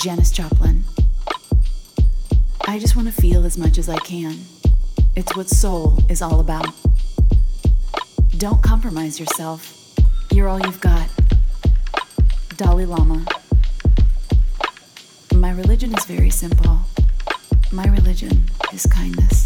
Janis Joplin. I just want to feel as much as I can. It's what soul is all about. Don't compromise yourself. You're all you've got. Dalai Lama. My religion is very simple. My religion is kindness.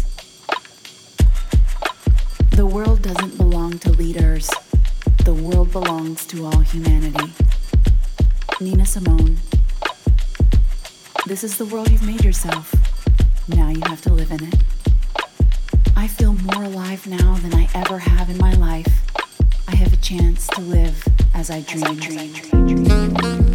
The world doesn't belong to leaders. The world belongs to all humanity. Nina Simone. This is the world you've made yourself. Now you have to live in it. I feel more alive now than I ever have in my life. I have a chance to live as I dream.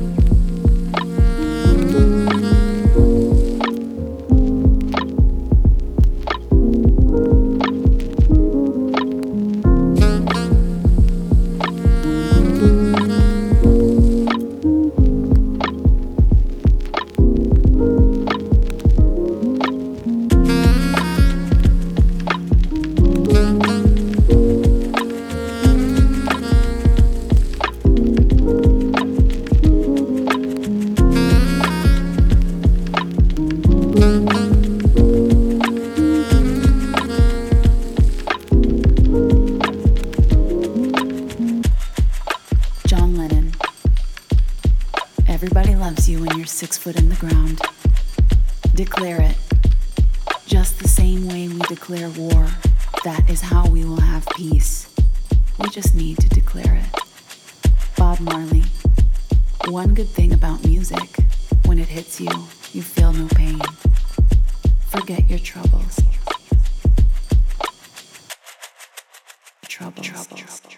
John Lennon. Everybody loves you when you're 6 foot in the ground. Declare it. Just the same way we declare war. That is how we will have peace. We just need to declare it. Bob Marley. One good thing about music, when it hits you, you feel no pain. Forget your troubles. Troubles.